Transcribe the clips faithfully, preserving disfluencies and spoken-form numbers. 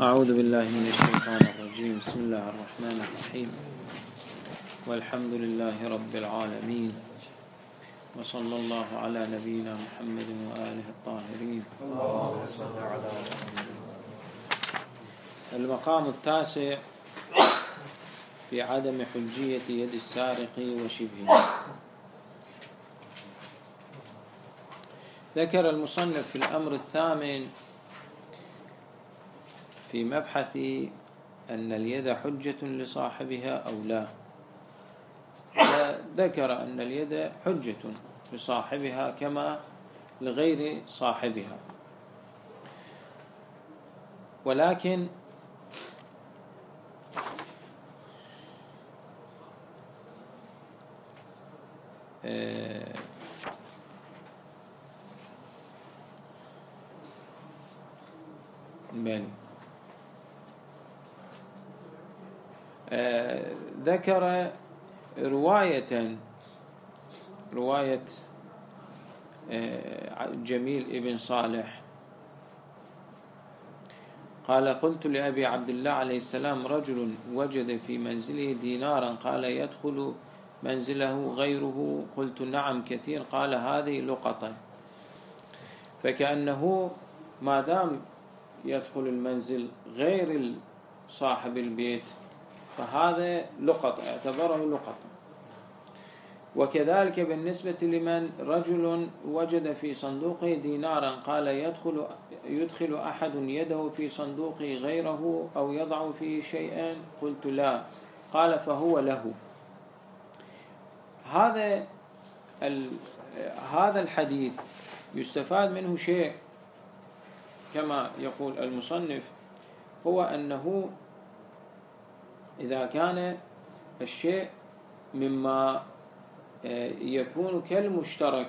أعوذ بالله من الشيطان الرجيم. بسم الله الرحمن الرحيم. والحمد لله رب العالمين، وصلى الله على نبينا محمد وآله الطاهرين. المقام التاسع في عدم حجية يد السارق وشبهه. ذكر المصنف في الأمر الثامن في مبحث أن اليد حجة لصاحبها أو لا، ذكر أن اليد حجة لصاحبها كما لغير صاحبها، ولكن آه بل آه ذكر رواية رواية آه جميل ابن صالح قال: قلت لأبي عبد الله عليه السلام: رجل وجد في منزله دينارا، قال: يدخل منزله غيره؟ قلت: نعم كثير. قال: هذه لقطة. فكأنه ما دام يدخل المنزل غير صاحب البيت فهذا لقطة، اعتبره لقطة. وكذلك بالنسبة لمن رجل وجد في صندوقه دينارا، قال: يدخل يدخل أحد يده في صندوق غيره أو يضع فيه شيئا؟ قلت: لا. قال: فهو له. هذا هذا الحديث يستفاد منه شيء كما يقول المصنف، هو أنه إذا كان الشيء مما يكون كالمشترك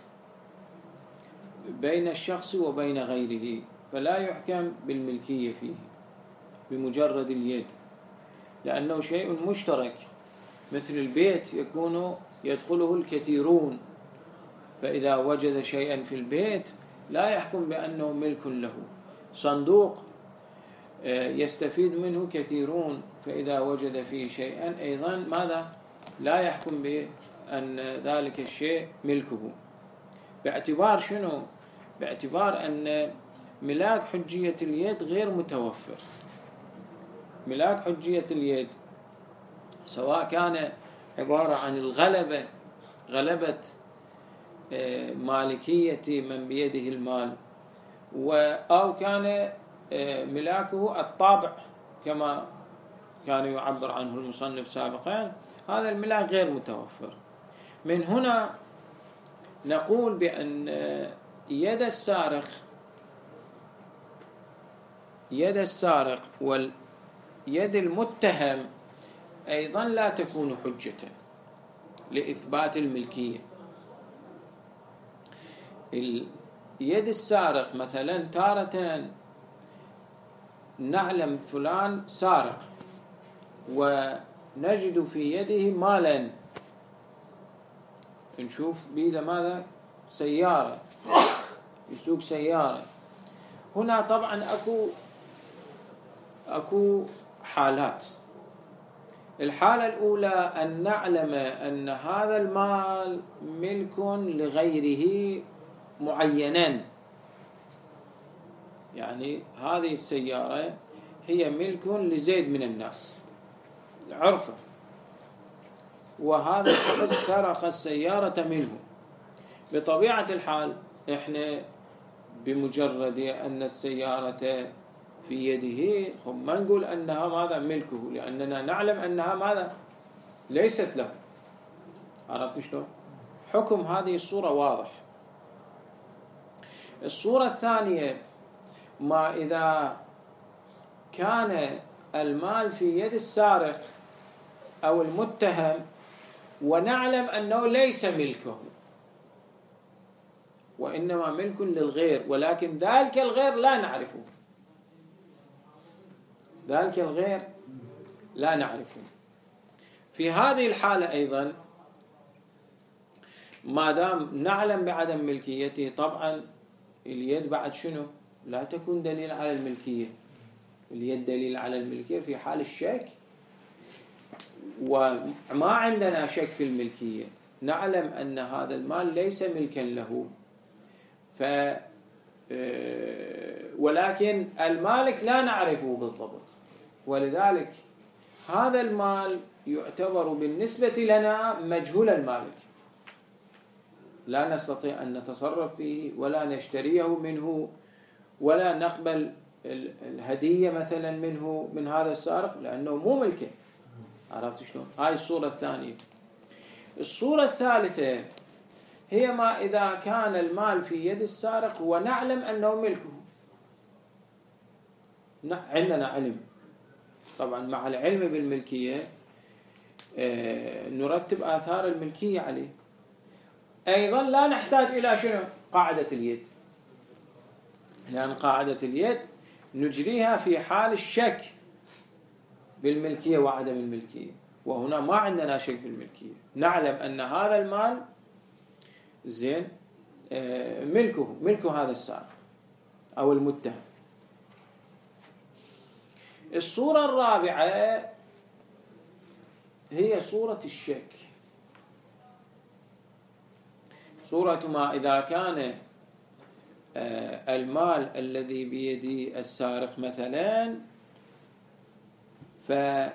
بين الشخص وبين غيره فلا يحكم بالملكية فيه بمجرد اليد، لأنه شيء مشترك مثل البيت يكون يدخله الكثيرون، فإذا وجد شيئا في البيت لا يحكم بأنه ملك له. صندوق يستفيد منه كثيرون، فإذا وجد فيه شيئا أيضا ماذا؟ لا يحكم بأن ذلك الشيء ملكه. باعتبار شنو؟ باعتبار أن ملاك حجية اليد غير متوفر. ملاك حجية اليد سواء كان عبارة عن الغلبة، غلبة مالكية من بيده المال، أو كان ملاكه الطابع كما كان يعبر عنه المصنف سابقا، هذا الملاك غير متوفر. من هنا نقول بأن يد السارق يد السارق واليد المتهم أيضا لا تكون حجة لإثبات الملكية. يد السارق مثلا تارة نعلم فلان سارق ونجد في يده مالا، نشوف بيده ماذا؟ سيارة، يسوق سيارة. هنا طبعا أكو أكو حالات. الحالة الأولى أن نعلم أن هذا المال ملك لغيره معينا، يعني هذه السيارة هي ملك لزيد من الناس عرفه، وهذا الشخص سرق السيارة منه. بطبيعة الحال إحنا بمجرد أن السيارة في يده ما نقول أنها ماذا؟ ملكه، لأننا نعلم أنها ماذا؟ ليست له. عرفت شلون؟ حكم هذه الصورة واضح. الصورة الثانية، ما إذا كان المال في يد السارق أو المتهم ونعلم أنه ليس ملكه وإنما ملك للغير، ولكن ذلك الغير لا نعرفه، ذلك الغير لا نعرفه. في هذه الحالة أيضا ما دام نعلم بعدم ملكيته، طبعا اليد بعد شنو؟ لا تكون دليل على الملكية، اللي هي الدليل على الملكية في حال الشك، وما عندنا شك في الملكية، نعلم أن هذا المال ليس ملكا له، ف ولكن المالك لا نعرفه بالضبط، ولذلك هذا المال يعتبر بالنسبة لنا مجهول المالك، لا نستطيع أن نتصرف فيه ولا نشتريه منه ولا نقبل الهدية مثلا منه من هذا السارق لأنه مو ملكه. عرفت شلون؟ هاي الصورة الثانية. الصورة الثالثة هي ما إذا كان المال في يد السارق ونعلم أنه ملكه، عندنا علم، طبعا مع العلم بالملكية نرتب آثار الملكية عليه. أيضا لا نحتاج إلى شنو؟ قاعدة اليد، لأن قاعدة اليد نجريها في حال الشك بالملكية وعدم الملكية، وهنا ما عندنا شك بالملكية، نعلم أن هذا المال زين ملكه ملكه هذا السارق أو المتهم. الصورة الرابعة هي صورة الشك، صورة ما إذا كان المال الذي بيد السارق مثلا، فهذا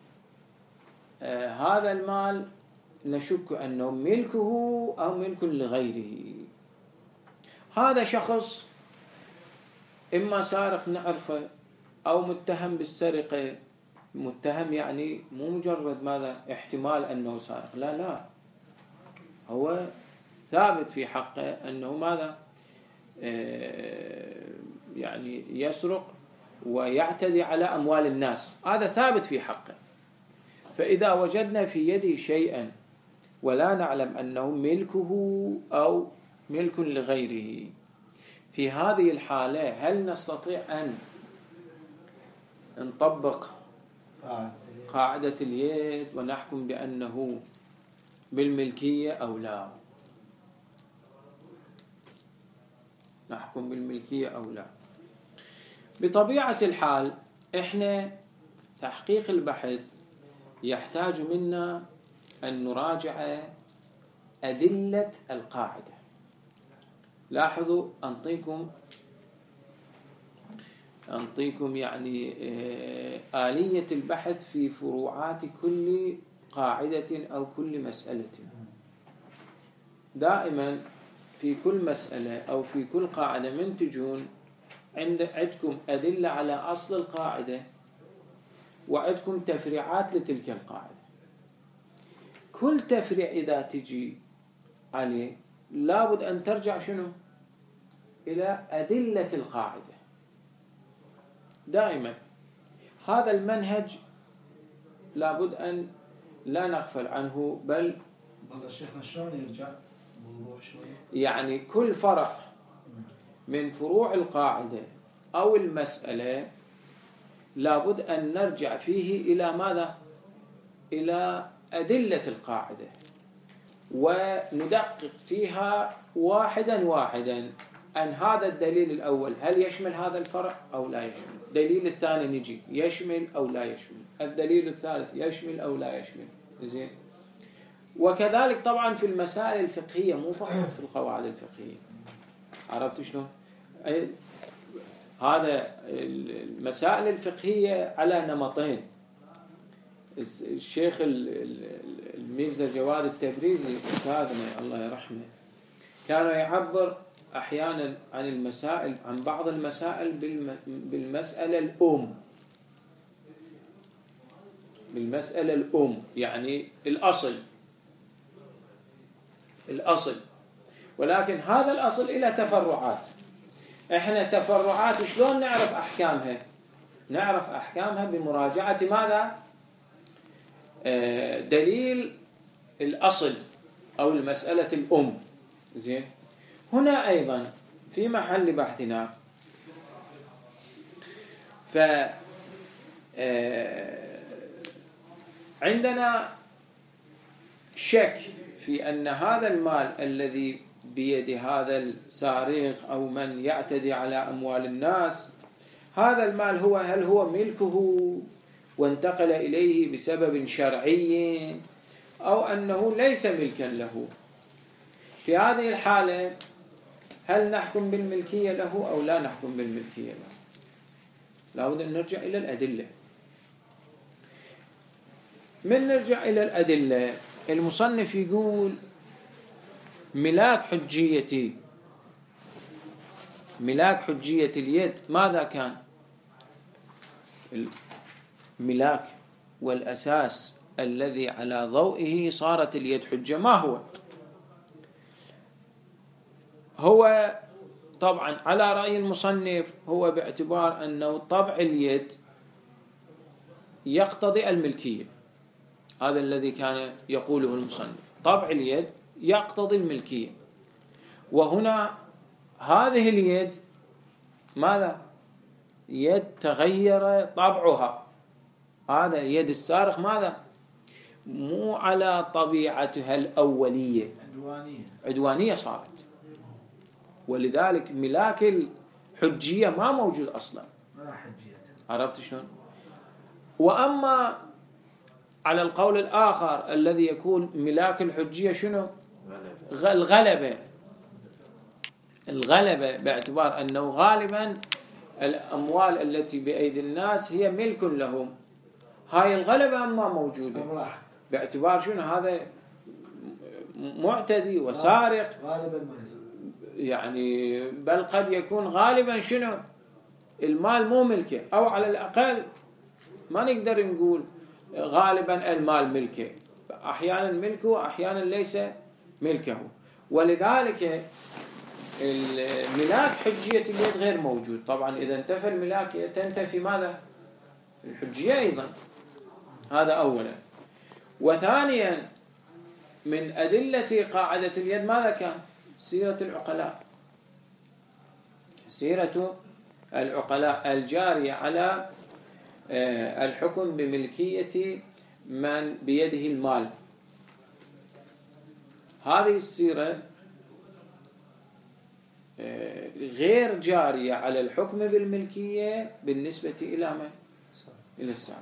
المال نشك أنه ملكه أو ملك لغيره. هذا شخص إما سارق نعرفه أو متهم بالسرقة، متهم يعني مو مجرد ماذا احتمال أنه سارق، لا لا، هو ثابت في حقه أنه ماذا يعني يسرق ويعتدي على أموال الناس، هذا ثابت في حقه. فإذا وجدنا في يده شيئا ولا نعلم أنه ملكه أو ملك لغيره، في هذه الحالة هل نستطيع أن نطبق قاعدة اليد ونحكم بأنه بالملكية أو لا؟ نحكم بالملكية أو لا؟ بطبيعة الحال إحنا تحقيق البحث يحتاج منا أن نراجع أدلة القاعدة. لاحظوا أنطيكم أنطيكم يعني آلية البحث في فروعات كل قاعدة أو كل مسألة. دائما في كل مسألة أو في كل قاعدة منتجون عند عندكم أدلة على أصل القاعدة وعندكم تفريعات لتلك القاعدة. كل تفريع إذا تجي عليه لابد أن ترجع شنو؟ إلى أدلة القاعدة. دائما هذا المنهج لابد أن لا نغفل عنه، بل والله شيخنا شلون يرجع يعني كل فرع من فروع القاعدة أو المسألة لابد أن نرجع فيه إلى ماذا؟ إلى أدلة القاعدة وندقق فيها واحدا واحدا أن هذا الدليل الأول هل يشمل هذا الفرع أو لا يشمل، الدليل الثاني نجي يشمل أو لا يشمل، الدليل الثالث يشمل أو لا يشمل. زين. وكذلك طبعا في المسائل الفقهية، مو فقط في القواعد الفقهية. عرفت شلون؟ هذا المسائل الفقهية على نمطين. الشيخ الميرزا جواد التبريزي أستاذنا الله يرحمه كان يعبر أحيانا عن المسائل عن بعض المسائل بالمسألة الأم، بالمسألة الأم يعني الأصل الأصل ولكن هذا الأصل إلى تفرعات. إحنا تفرعات شلون نعرف أحكامها؟ نعرف أحكامها بمراجعة ماذا؟ دليل الأصل أو المسألة الأم. زين. هنا أيضا في محل بحثنا ف عندنا شك في أن هذا المال الذي بيد هذا السارق أو من يعتدي على أموال الناس، هذا المال هو هل هو ملكه وانتقل إليه بسبب شرعي أو أنه ليس ملكا له. في هذه الحالة هل نحكم بالملكية له أو لا نحكم بالملكية له؟ لابد أن نرجع إلى الأدلة. من نرجع إلى الأدلة، المصنف يقول ملاك حجية ملاك حجية اليد ماذا كان؟ الملاك والأساس الذي على ضوئه صارت اليد حجة ما هو؟ هو طبعا على رأي المصنف هو باعتبار أنه طبع اليد يقتضي الملكية. هذا الذي كان يقوله المصنف، طبع اليد يقتضي الملكية. وهنا هذه اليد ماذا؟ يد تغير طبعها. هذا يد السارق ماذا؟ مو على طبيعتها الأولية، عدوانية عدوانية صارت. ولذلك ملاك الحجية ما موجود أصلا. ما حجية. عرفت شلون؟ وأما على القول الآخر الذي يكون ملاك الحجية شنو؟ الغلبة. الغلبة باعتبار أنه غالبا الأموال التي بأيدي الناس هي ملك لهم. هاي الغلبة أما موجودة باعتبار شنو؟ هذا معتدي وسارق غالبا ما يصير. يعني بل قد يكون غالبا شنو؟ المال مو ملكه، أو على الأقل ما نقدر نقول غالبا المال ملكه، أحيانا ملكه وأحيانا ليس ملكه. ولذلك الملاك حجية اليد غير موجود. طبعا إذا انتفى الملاك تنتفي ماذا؟ الحجية أيضا. هذا أولا. وثانيا من أدلة قاعدة اليد ماذا كان؟ سيرة العقلاء. سيرة العقلاء الجارية على الحكم بملكية من بيده المال. هذه السيرة غير جارية على الحكم بالملكية بالنسبة إلى من؟ إلى السارق.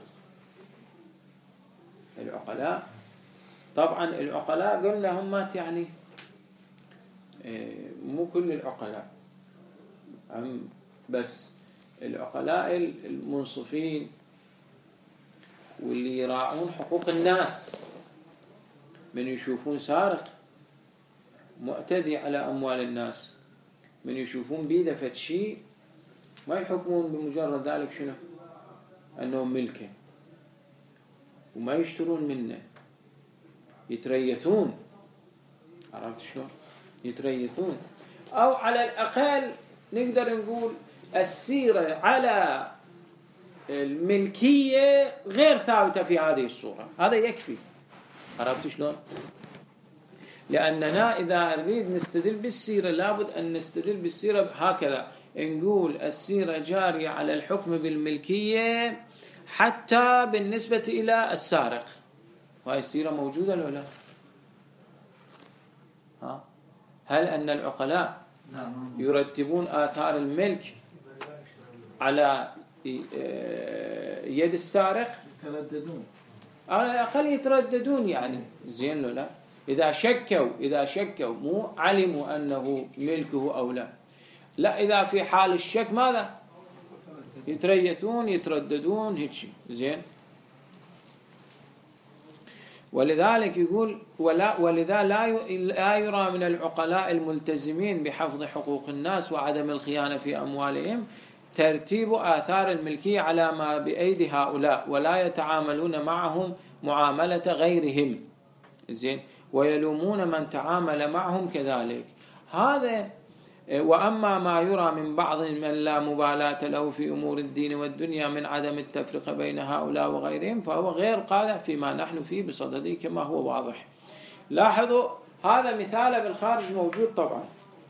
العقلاء طبعا العقلاء قلنا هم يعني مو كل العقلاء، بس العقلاء المنصفين واللي يراعون حقوق الناس، من يشوفون سارق معتدي على أموال الناس، من يشوفون بيده فد شيء ما يحكمون بمجرد ذلك شنو؟ أنه ملكه، وما يشترون منه، يتريثون. عرفت شلون؟ يتريثون. أو على الأقل نقدر نقول السيرة على الملكية غير ثابتة في هذه الصورة. هذا يكفي. عرفت شلون؟ لأننا إذا نريد نستدل بالسيرة لابد أن نستدل بالسيرة هكذا، نقول السيرة جارية على الحكم بالملكية حتى بالنسبة إلى السارق. وهي السيرة موجودة ولا لا؟ ها؟ هل أن العقلاء يرتبون آثار الملك على يد السارق؟ يترددون. على الأقل يترددون يعني. زين لو لا؟ إذا شكوا إذا شكوا مو علموا أنه ملكه أو لا. لا، إذا في حال الشك ماذا؟ يتريثون يترددون هيك شيء. زين. ولذلك يقول ولا ولذا لا يرى من العقلاء الملتزمين بحفظ حقوق الناس وعدم الخيانة في أموالهم ترتيب آثار الملكية على ما بأيدي هؤلاء، ولا يتعاملون معهم معاملة غيرهم. زين. ويلومون من تعامل معهم كذلك. هذا. وأما ما يرى من بعض من لا مبالاة له في أمور الدين والدنيا من عدم التفرقة بين هؤلاء وغيرهم فهو غير قادح فيما نحن فيه بصدده كما هو واضح. لاحظوا هذا مثال بالخارج موجود. طبعا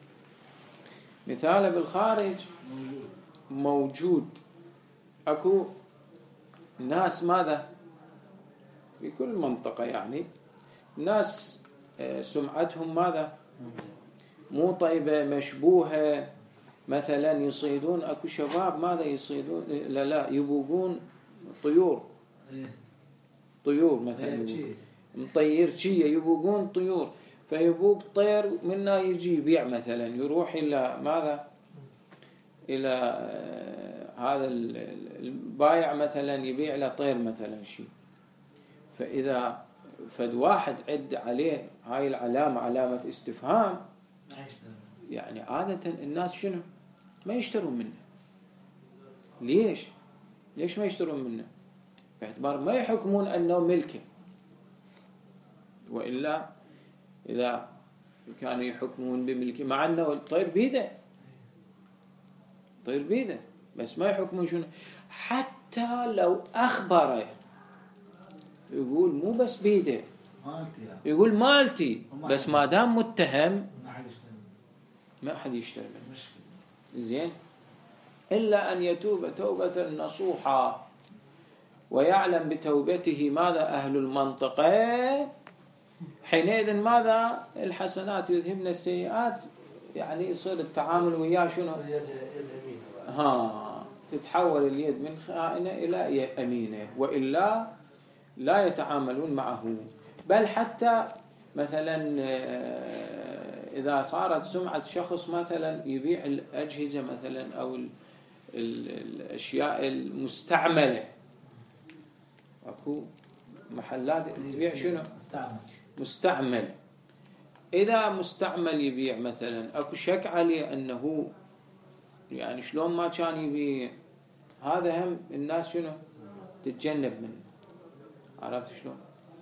مثال بالخارج موجود. أكو ناس ماذا في كل منطقة يعني ناس سمعتهم ماذا مو طيبة، مشبوهة، مثلا يصيدون، اكو شباب ماذا يصيدون؟ لا لا يبوقون طيور، طيور مثلا مطير شيء، يبوقون طيور، فيبوق طير منا يجي يبيع مثلا، يروح الى ماذا؟ الى هذا البايع مثلا يبيع له طير مثلا شيء، فاذا فد واحد عد عليه هاي العلامه علامه استفهام، يعني عاده الناس شنو؟ ما يشترون منه. ليش؟ ليش ما يشترون منه؟ باعتبار ما يحكمون انه ملكه، والا اذا كانوا يحكمون بملكه، مع انه الطير بيده، طير بيده، بس ما يحكمون شنو؟ حتى لو اخبره يقول مو بس بيده، يقول مالتي، بس ما دام متهم ما حد يشتري منه. زين، إلا أن يتوب توبة نصوحا ويعلم بتوبته ماذا أهل المنطقة، حينئذ ماذا؟ الحسنات يذهبن السيئات، يعني يصير التعامل وياه شنو؟ ها، تتحول اليد من خائنة إلى أمينة، وإلا لا يتعاملون معه. بل حتى مثلا إذا صارت سمعة شخص مثلا يبيع الأجهزة مثلا أو الأشياء المستعملة، أكو محلات تبيع شنو؟ مستعمل. مستعمل، إذا مستعمل يبيع مثلا، أكو شك عليه أنه يعني شلون ما كان يبيع، هذا هم الناس شنو؟ تتجنب منه. عرفت شلون؟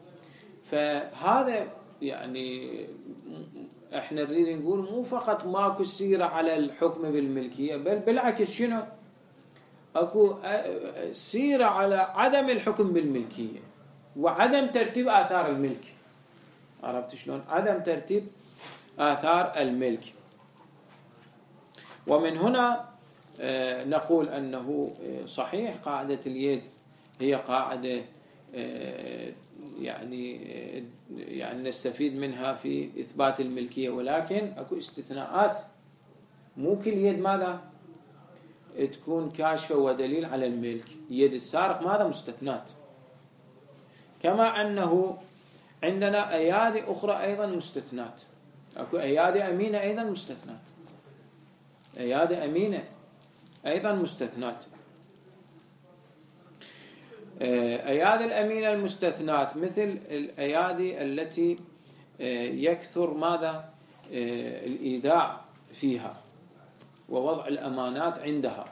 فهذا يعني احنا نريد نقول مو فقط ماكو سيرة على الحكم بالملكية، بل بالعكس شنو؟ اكو سيرة على عدم الحكم بالملكية وعدم ترتيب آثار الملك. عرفت شلون؟ عدم ترتيب آثار الملك. ومن هنا نقول أنه صحيح قاعدة اليد هي قاعدة يعني يعني نستفيد منها في إثبات الملكية، ولكن أكو استثناءات. مو كل يد ماذا تكون كاشفة ودليل على الملك. يد السارق ماذا مستثنات، كما أنه عندنا أيادي أخرى أيضا مستثنات. أكو أيادي أمينة أيضا مستثنات، أيادي أمينة أيضا مستثنات. أيادي الأمينة المستثنات مثل الأيادي التي يكثر ماذا الإيداع فيها ووضع الأمانات عندها.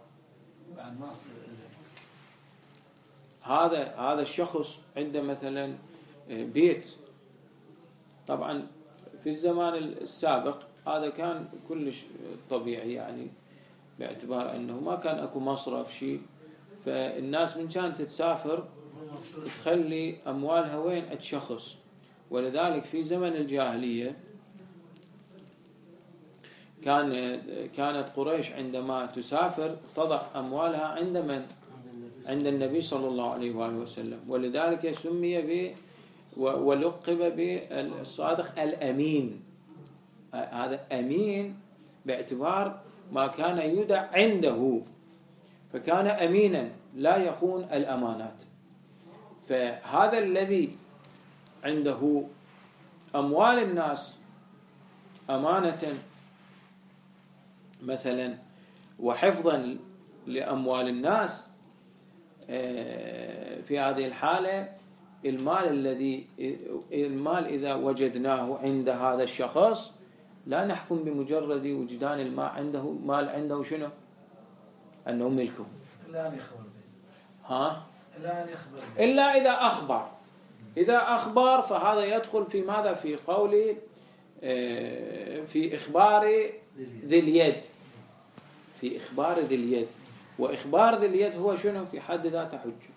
هذا هذا الشخص عنده مثلا بيت، طبعا في الزمان السابق هذا كان كلش طبيعي، يعني باعتبار أنه ما كان أكو مصرف شيء، فالناس من كانت تسافر تخلي أموالها وين؟ عند شخص. ولذلك في زمن الجاهلية كان كانت قريش عندما تسافر تضع أموالها عند من؟ عند النبي صلى الله عليه وآله وسلم. ولذلك سمي ب ولقب بالصادق الأمين. هذا أمين باعتبار ما كان يودع عنده، فكان أمينا لا يخون الأمانات. فهذا الذي عنده أموال الناس أمانة مثلا وحفظا لأموال الناس، في هذه الحالة المال الذي المال إذا وجدناه عند هذا الشخص لا نحكم بمجرد وجدان المال عنده مال عنده شنو؟ أنه ملكه. إلا أن يخبر ها؟ إلا أن يخبر إلا إذا أخبر. إذا أخبر فهذا يدخل في ماذا؟ في قول في إخبار ذي اليد، في إخبار ذي اليد. وإخبار ذي اليد هو شنو؟ في حد ذاته حجة،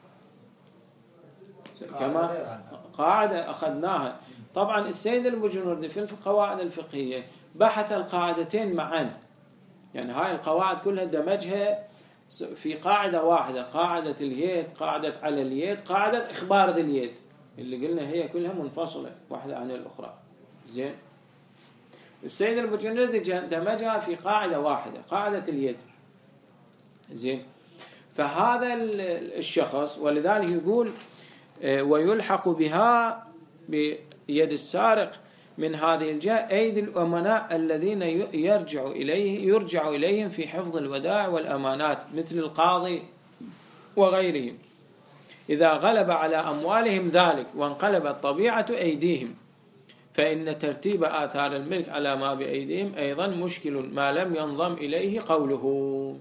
كما قاعدة أخذناها. طبعا السيد المجنوردي في القواعد الفقهية بحث القاعدتين معا، يعني هاي القواعد كلها دمجها في قاعدة واحدة، قاعدة اليد، قاعدة على اليد، قاعدة إخبار ذي اليد، اللي قلنا هي كلها منفصلة واحدة عن الأخرى. زين، السيد المجندي دمجها في قاعدة واحدة، قاعدة اليد. زين. فهذا الشخص ولذلك يقول ويلحق بها بيد السارق من هذه الجهة أيدي الأمناء الذين يرجع إليه يرجع إليهم في حفظ الودائع والأمانات مثل القاضي وغيرهم إذا غلب على أموالهم ذلك وانقلبت طبيعة أيديهم، فإن ترتيب آثار الملك على ما بأيديهم أيضا مشكل ما لم ينضم إليه قوله،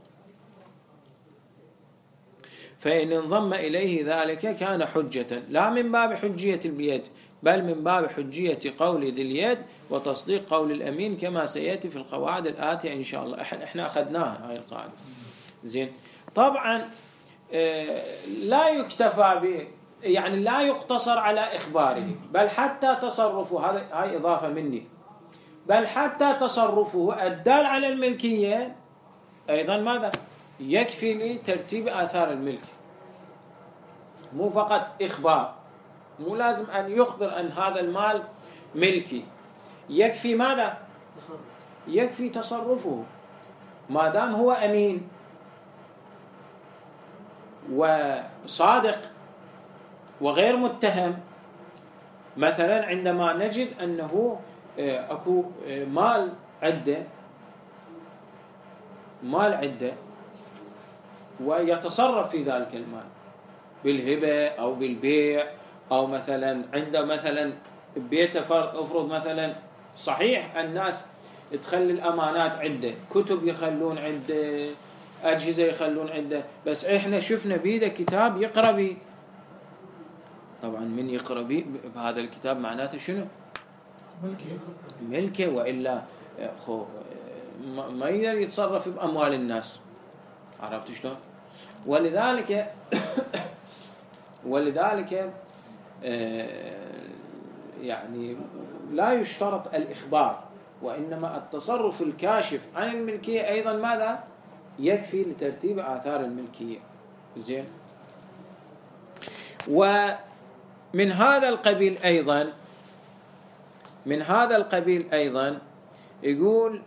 فإن انضم إليه ذلك كان حجة لا من باب حجية اليد بل من باب حجية قول ذي اليد وتصديق قول الأمين كما سيأتي في القواعد الآتية إن شاء الله. إحنا أخذناها هاي القاعدة. زين. طبعا لا يكتفى به، يعني لا يقتصر على إخباره، بل حتى تصرفه، هذا هاي إضافة مني، بل حتى تصرفه الدال على الملكية أيضا ماذا يكفي لترتيب آثار الملك، مو فقط إخبار، مو لازم أن يخبر أن هذا المال ملكي، يكفي ماذا يكفي تصرفه ما دام هو أمين وصادق وغير متهم. مثلا عندما نجد أنه أكو مال عدة مال عدة ويتصرف في ذلك المال بالهبة أو بالبيع، أو مثلا عند مثلا بيت افرض مثلا صحيح الناس تخلي الأمانات عدة، كتب يخلون عدة، أجهزة يخلون عدة، بس إحنا شفنا بيده كتاب يقرأ بيه. طبعا من يقرأ بيه بهذا الكتاب معناته شنو؟ ملكه ملكه، وإلا خو ما يقدر يتصرف بأموال الناس. عرفت شلون؟ ولذلك ولذلك يعني لا يشترط الإخبار، وإنما التصرف الكاشف عن الملكية أيضا ماذا يكفي لترتيب آثار الملكية. زين. ومن هذا القبيل أيضا من هذا القبيل أيضا يقول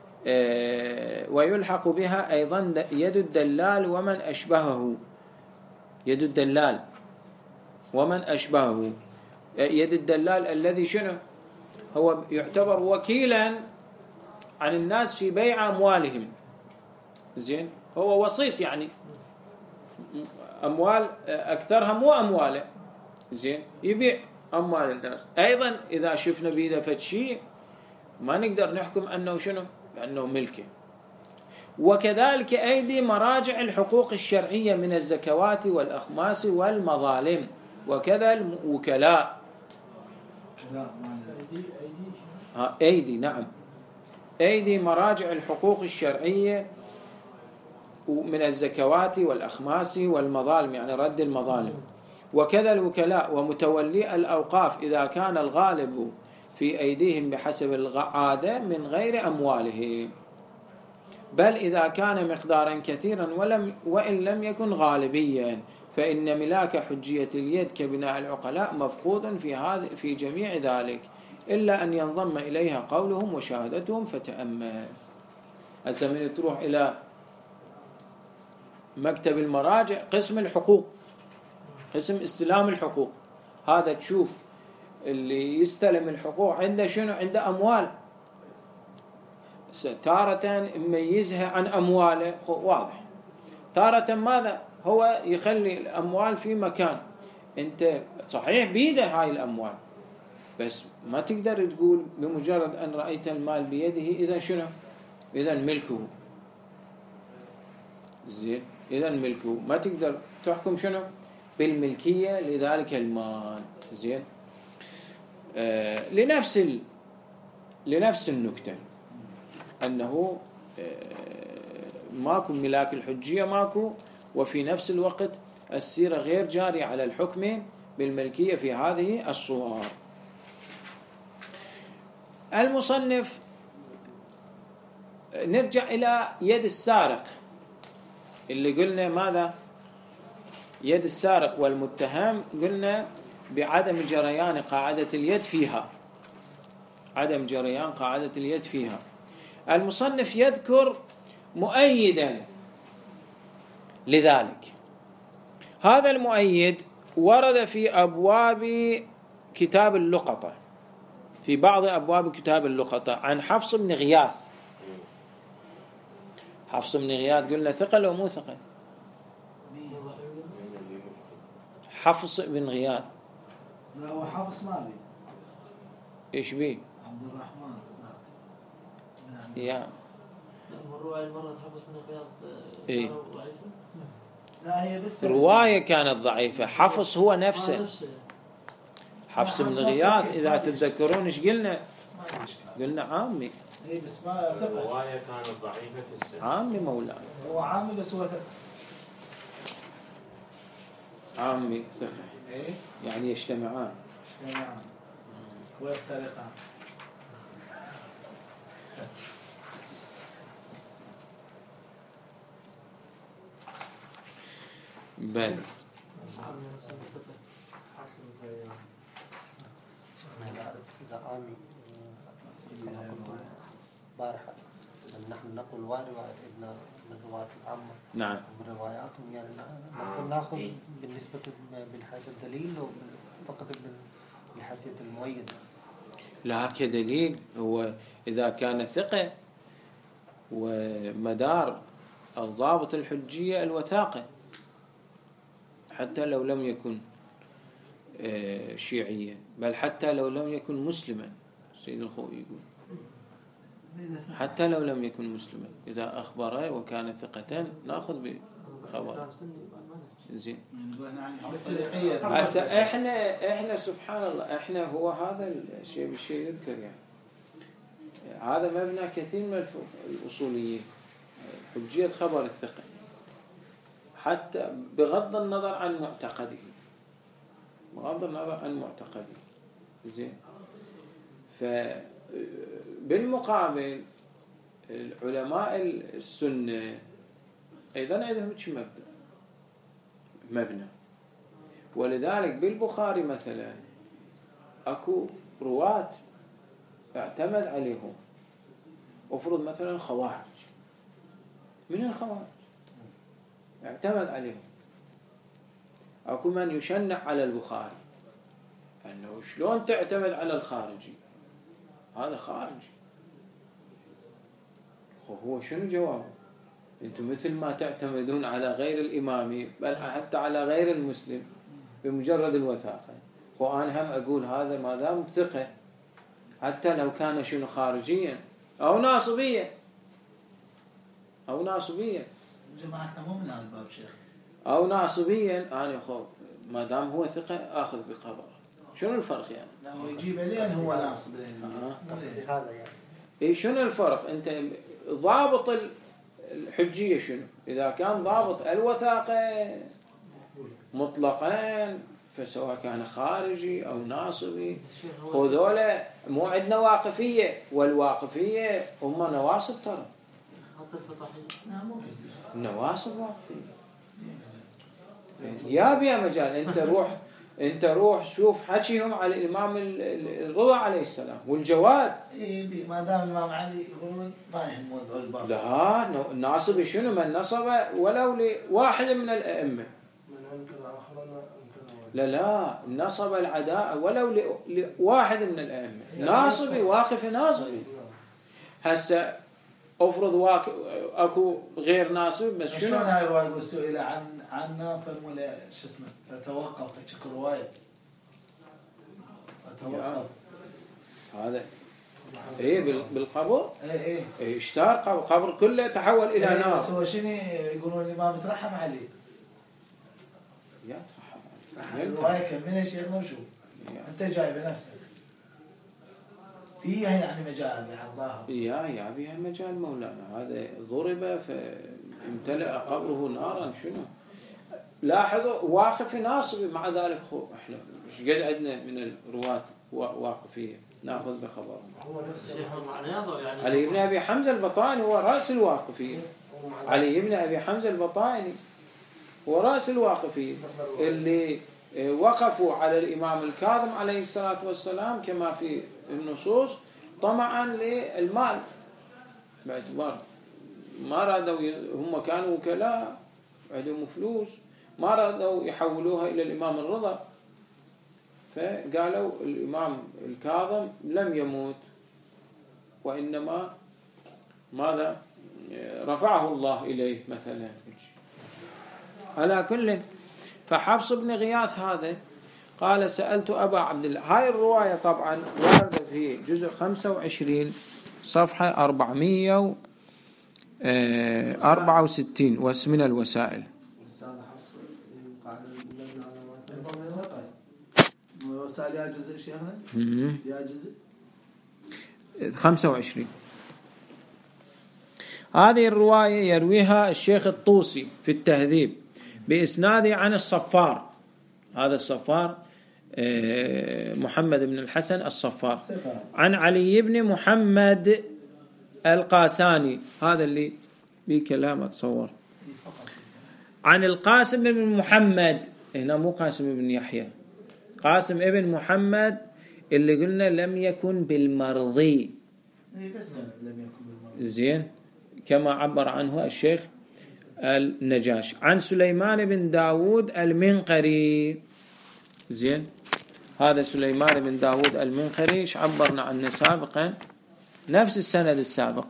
ويلحق بها أيضا يد الدلال ومن أشبهه. يد الدلال ومن أشبهه، يد الدلال الذي شنو هو يعتبر وكيلا عن الناس في بيع أموالهم. زين. هو وسيط، يعني أموال أكثرها مو أمواله. زين. يبيع أموال الناس. أيضا إذا شفنا بيده فشي ما نقدر نحكم أنه شنو أنه ملكه. وكذلك أيدي مراجع الحقوق الشرعية من الزكوات والأخماس والمظالم، وكذا الوكلاء. أيدي نعم أيدي مراجع الحقوق الشرعية من الزكوات والأخماس والمظالم، يعني رد المظالم. وكذا الوكلاء ومتولي الأوقاف إذا كان الغالب في أيديهم بحسب العادة من غير أموالهم، بل إذا كان مقدارا كثيرا ولم وإن لم يكن غالبيا، فإن ملاك حجية اليد كبناء العقلاء مفقود في هذا في جميع ذلك، إلا أن ينضم إليها قولهم وشهادتهم. فتأمل. هسه من تروح إلى مكتب المراجع قسم الحقوق، قسم استلام الحقوق، هذا تشوف اللي يستلم الحقوق عنده شنو، عنده أموال، تارة يميزها عن أمواله واضح، تارة ماذا هو يخلي الأموال في مكان أنت صحيح بيده هاي الأموال، بس ما تقدر تقول بمجرد أن رأيت المال بيده إذا شنو، إذا ملكه. زين. إذا ملكه، ما تقدر تحكم شنو بالملكية لذلك المال. زين. آه لنفس ال... لنفس النكتة أنه آه ماكو ملاك الحجية ماكو، وفي نفس الوقت السيرة غير جارية على الحكم بالملكية في هذه الصور. المصنف نرجع إلى يد السارق اللي قلنا ماذا، يد السارق والمتهم قلنا بعدم جريان قاعدة اليد فيها، عدم جريان قاعدة اليد فيها. المصنف يذكر مؤيدا لذلك. هذا المؤيد ورد في أبواب كتاب اللقطة، في بعض أبواب كتاب اللقطة عن حفص بن غياث. حفص بن غياث قلنا ثقل أو مو ثقل؟ حفص بن غياث لا هو حافظ مالي. إيش بيه؟ عبد الرحمن. يا الرواية مرة حفص بن غياث إيه؟ لا هي بس رواية كانت ضعيفة. حفص هو نفسه حفص بن غياث. إذا تتذكرون إيش قلنا؟ قلنا عامي. اي بس ما ثقة. الرواية كانت ضعيفة في السنة. عامي مولانا. هو عامي بس هو ثقة. عامي ثقة ايه يعني يجتمعان. اجتماعا ويفترقان. بل إذا عامي بارحة نحن نقول واحد واحد من روايات العامة نعم من رواياتهم يعني نحن نأخذ بالنسبة من حيث الدليل فقط من حيثية المؤيد. لا كدليل هو إذا كان ثقة ومدار الضابط الحجية الوثاقة حتى لو لم يكن شيعيا، بل حتى لو لم يكن مسلما. سيد الخوي يقول حتى لو لم يكن مسلما إذا أخبره وكان ثقة نأخذ بخبره. زين. هسه احنا احنا سبحان الله احنا هو هذا الشيء بالشيء يذكر يعني هذا مبنى كثير من الأصوليين حجية خبر الثقة حتى بغض النظر عن معتقده بغض النظر عن معتقده. زين. فبالمقابل العلماء السنة أيضا عندهم مبنى مبنى ولذلك بالبخاري مثلا أكو رواة اعتمد عليهم. أفرض مثلا خوارج من الخوارج اعتمد عليهم. أكو من يشنع على البخاري أنه شلون تعتمد على الخارجي هذا خارجي. هو شنو جوابه؟ أنتم مثل ما تعتمدون على غير الإمامي بل حتى على غير المسلم بمجرد الوثاقة. وأنا هم أقول هذا ما دام ثقة حتى لو كان شنو خارجيا أو ناصبيا أو ناصبيا جماعتنا مو من هذا الباب شيخ. أو ناصبيا أنا خو ما دام هو ثقة أخذ بقبره. شنو الفرق يعني؟ لا هو يجيب لين هو ناصب قصدي هذا يعني. إيه شنو الفرق؟ أنت ضابط الحجية شنو؟ إذا كان ضابط الوثاقة مطلقا فسواء كان خارجي أو ناصبي خذوله. مو عندنا واقفية والواقفية هم نواصب ترى نواصب واقفية. يا بيا مجال أنت روح أنت روح شوف حكيهم على الإمام الرضا عليه السلام والجواد. إيه ما دام الإمام علي يقولون ما يهمون الباب. لا الناصب شنو من نصب ولو لواحد من الأئمة. لا لا نصب العداء ولو لواحد من الأئمة. ناصبي واقف ناصبي. هسه أفرض واك أكو غير ناصب بس شنو؟ شلون هاي الرواية يقول سئل عن عنا فمولا شو اسمه فتوقف تشك رواية فتوقف هذا إيه بالقبر إيه إيه اشتار قبر كله تحول إلى إيه نار. بس هو شنو يقولون الإمام ترحم عليه. يا ترحم عليه. الرواية كملها شيخ نشوف أنت جاي بنفسك فيها يعني مجال يعني الظاهر. يا يا بيها مجال مولانا. هذا ضرب فامتلأ قبره نارا. شنو لاحظوا واقف ناصب مع ذلك خو احنا مش قد عندنا من الرواة واقفية ناخذ بخبرهم. هو نفس الشيء معناه يعني علي بن أبي حمزة البطائني هو رأس الواقفية. علي بن أبي حمزة البطائني هو رأس الواقفية اللي وقفوا على الإمام الكاظم عليه الصلاة والسلام كما في النصوص طمعا للمال، باعتبار ما رادوا هم كانوا وكلاء عندهم فلوس، ما رادوا يحولوها إلى الإمام الرضا، فقالوا الإمام الكاظم لم يموت وإنما ماذا رفعه الله إليه مثلا. على كل، فحفص بن غياث هذا قال سألت أبا عبد الله. هاي الرواية طبعا وردت في جزء خمسة وعشرين صفحة أربعمية وأربعة وستين واسم الوسائل. وسائل يا جزء شيخنا يا جزء خمسة وعشرين. هذه الرواية يرويها الشيخ الطوسي في التهذيب بإسناده عن الصفار. هذا الصفار محمد بن الحسن الصفار، عن علي بن محمد القاساني، هذا اللي بكلام أتصور، عن القاسم بن محمد، هنا مو قاسم بن يحيى، قاسم ابن محمد اللي قلنا لم يكن بالمرضي، زين كما عبر عنه الشيخ النجاش، عن سليمان بن داود المنقري. زين هذا سليمان بن داود المنقري ايش عبرنا عنه سابقا، نفس السند السابق.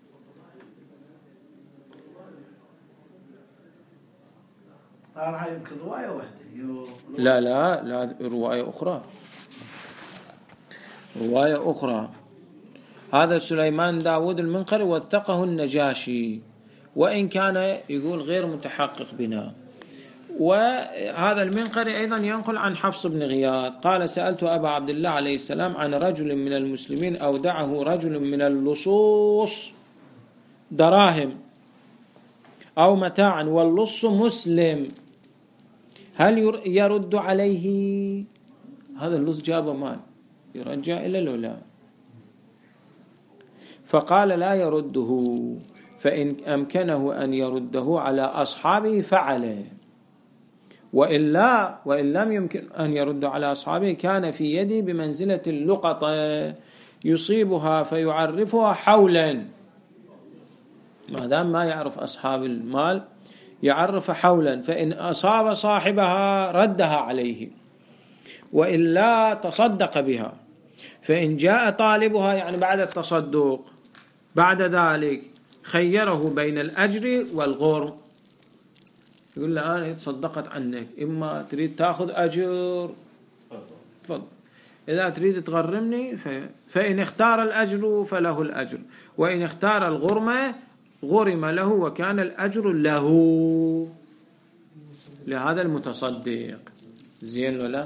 هاي يمكن رواية واحدة. لا لا لا رواية أخرى، رواية أخرى. هذا سليمان داود المنقري وثقه النجاشي، وإن كان يقول غير متحقق بنا. وهذا المنقري أيضا ينقل عن حفص بن غياث قال سألت أبا عبد الله عليه السلام عن رجل من المسلمين أودعه رجل من اللصوص دراهم أو متاعا واللص مسلم، هل يرد عليه؟ هذا اللص جاب مال يرجع إلى الولاء، فقال لا يرده، فإن أمكنه أن يرده على أصحابه فعله، وإلا وإن لم يمكن أن يرد على أصحابه كان في يدي بمنزلة اللقطة يصيبها فيعرفها حولا، ما دام ما يعرف أصحاب المال يعرف حولا، فإن أصاب صاحبها ردها عليه وإلا تصدق بها، فإن جاء طالبها يعني بعد التصدق بعد ذلك خيره بين الأجر والغرم، يقول له أنا تصدقت عنك، إما تريد تأخذ أجر تفضل، إذا تريد تغرمني فإن اختار الأجر فله الأجر، وإن اختار الغرمة غرم له وكان الأجر له لهذا المتصدق. زين ولا؟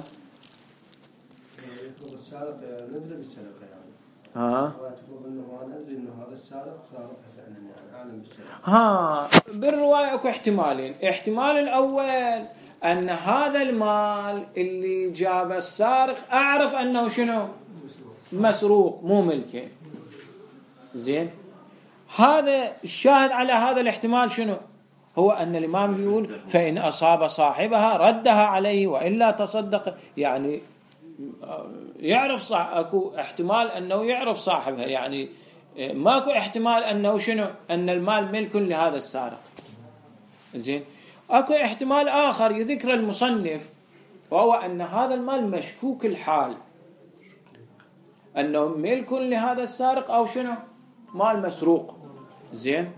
ندري بالسرقة يعني. ها. تقول إنه ما ندري إنه هذا السارق سارق فعلا يعني أعلم بالسرقة. ها بالرواية أكو احتمالين، احتمال الأول أن هذا المال اللي جاب السارق أعرف أنه شنو مسروق مو ملكه. زين هذا الشاهد على هذا الاحتمال شنو هو؟ أن الإمام يقول فإن أصاب صاحبها ردها عليه وإلا تصدق، يعني يعرف صح، أكو احتمال أنه يعرف صاحبها، يعني ماكو احتمال أنه شنو أن المال ملك لهذا السارق. زين أكو احتمال آخر يذكر المصنف وهو أن هذا المال مشكوك الحال، أنه ملك لهذا السارق أو شنو مال مسروق. زين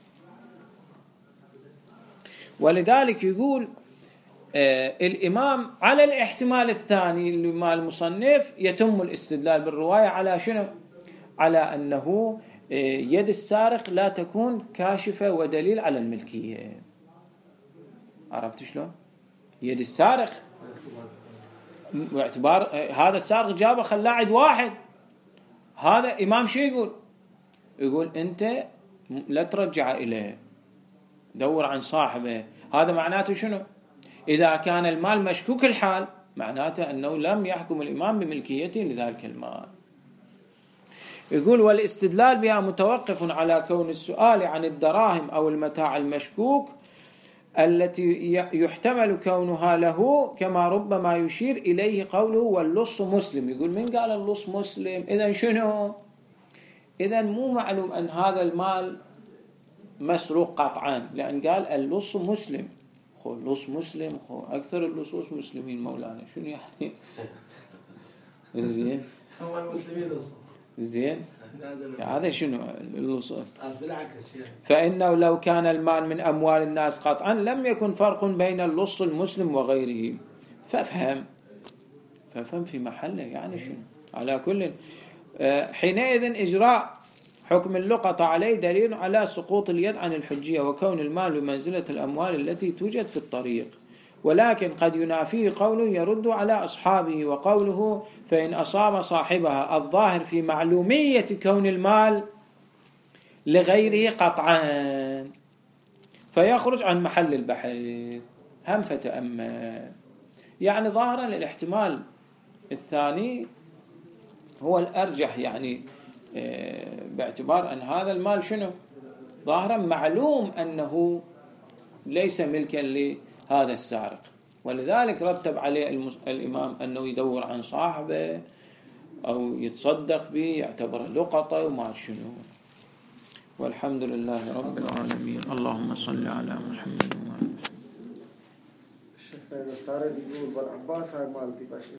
ولذلك يقول آه الإمام على الاحتمال الثاني اللي مال المصنف يتم الاستدلال بالرواية على شنو؟ على أنه آه يد السارق لا تكون كاشفة ودليل على الملكية. عرفت شلون؟ يد السارق باعتبار آه هذا السارق جابه خلاه عند واحد، هذا إمام شو يقول؟ يقول أنت لا ترجع إليه، دور عن صاحبه. هذا معناته شنو؟ إذا كان المال مشكوك الحال معناته أنه لم يحكم الإمام بملكيته لذلك المال. يقول والاستدلال بها متوقف على كون السؤال عن الدراهم أو المتاع المشكوك التي يحتمل كونها له، كما ربما يشير إليه قوله واللص مسلم. يقول من قال اللص مسلم؟ إذن شنو؟ إذن مو معلوم أن هذا المال مسروق قطعا، لأن قال اللص مسلم. خو اللص مسلم، خو أكثر اللصوص مسلمين مولانا، شنو يعني؟ زين هم المسلمين أصلا. زين هذا شنو اللصوص؟ بالعكس يعني. فإنه لو كان المال من أموال الناس قطعا لم يكن فرق بين اللص المسلم وغيره. فافهم فافهم في محله يعني شنو. على كل حينئذ إجراء حكم اللقطة عليه دليل على سقوط اليد عن الحجية، وكون المال بمنزلة الأموال التي توجد في الطريق. ولكن قد ينافيه قول يرد على أصحابه، وقوله فإن أصاب صاحبها الظاهر في معلومية كون المال لغيره قطعا فيخرج عن محل البحث. هم فتأمل يعني ظاهرا الاحتمال الثاني هو الأرجح، يعني باعتبار أن هذا المال شنو ظاهرا معلوم أنه ليس ملكا لهذا السارق، ولذلك رتب عليه الإمام أنه يدور عن صاحبه أو يتصدق به يعتبر لقطة وما شنو. والحمد لله رب العالمين. اللهم صل على محمد وعلى الشيخ هذا صار يقول بالعباس هاي مالتي